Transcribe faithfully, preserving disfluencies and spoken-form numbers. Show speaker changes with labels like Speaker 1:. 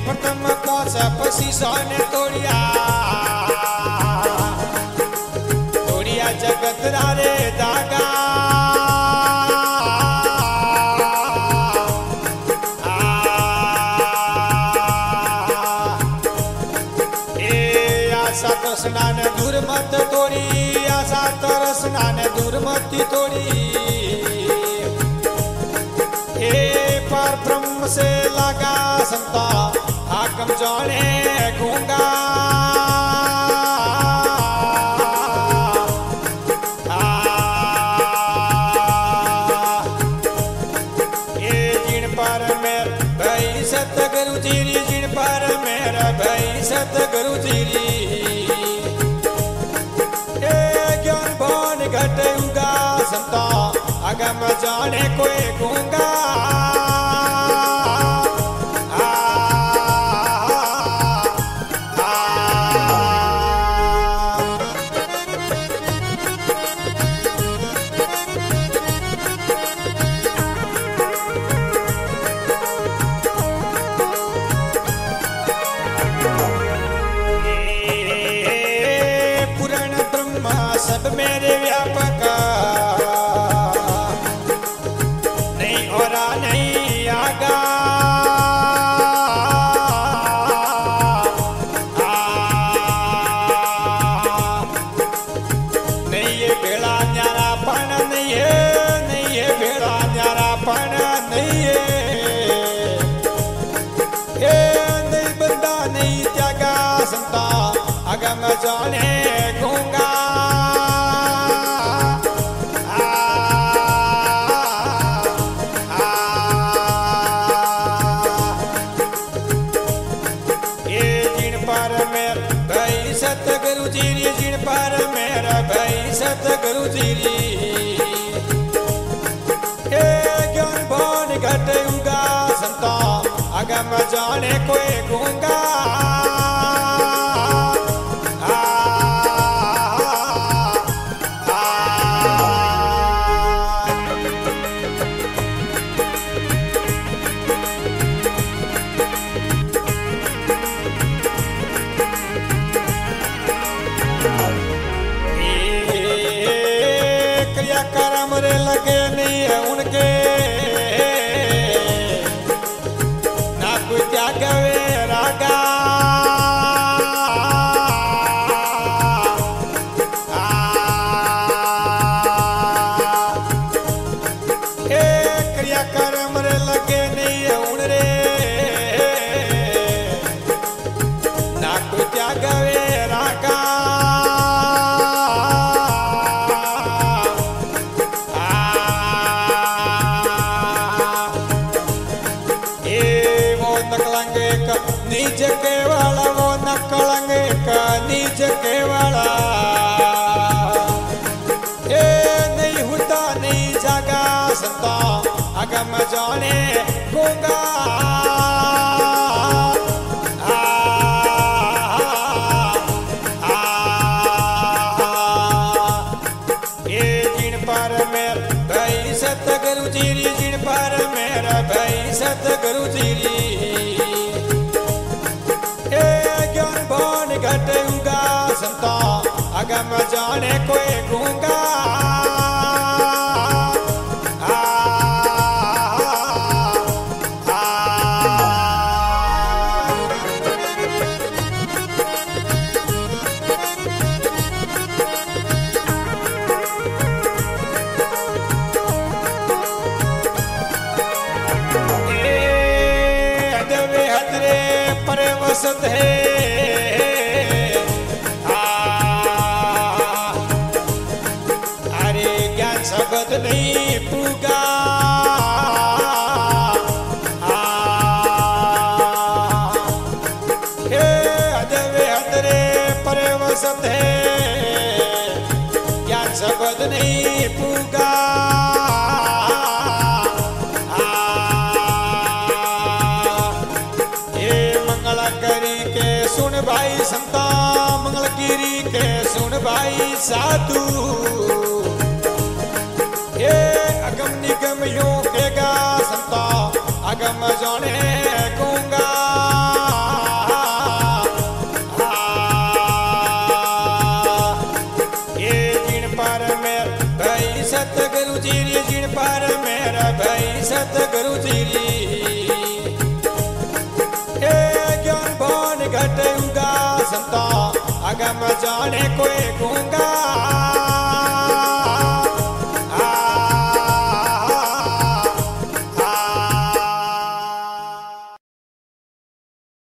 Speaker 1: प्रथम पहुंच पसी सोने तोड़िया तोड़िया जगत रे दागा आशा तृष्णा ने दूर मत तोड़ी आशा तृष्णा ने दूर मती तोड़ी ए पर ब्रह्म से लगा संता हाकम जाने गूंगा ए जिन पर मेर भाई सतगुरु जीरी जिन पर मेरा भाई सतगुरु जीरी घटेगा संता अगम जाने कोई गूंगा पुराण ब्रह्मा सब मेरे व्यापक नहीं और नहीं आगा नहीं ये भेड़ा न्यारा पण नहीं है नहीं ये भेड़ा न्यारा पण नहीं है नहीं बंदा नहीं त्यागा संता अगम जाने गूंगा सतगुरु जीरी जिन पर मेरा भाई सतगुरु जीरी ए ज्ञान भान घटेगा संता अगम जाने कोई गूंगा कर्म रे लगे नहीं है उनके ना कोई त्याग वे रागा ए क्रिया कर्म रे लगे नहीं है उन रे ना कोई त्याग वे रागा निज के वाला वो नकलंग का निज के वाला ए नहीं होता नहीं जागा संता अगम जाने गूंगा आ, आ, आ, ए जिन पर मेर भाई सतगुरु जीरी जिन पर मेरा भाई सतगुरु जीरी घटेगा संता अगम जाने कोई गूंगा आ, आ, ए अदवे हदरे परवसत है शब्द नहीं पूगा अदवे हदरे परवसत है क्या शब्द नहीं पूगा ये मंगल करी के सुन भाई संता मंगल गिरी के सुन भाई साधु अगम निगम योग के गा संता अगम जाने गूंगा भाई सतगुरु जी री जिन पर मेरा भाई सतगुरु जी री ए ज्ञान भान घटूंगा संता अगम जाने कोई गूंगा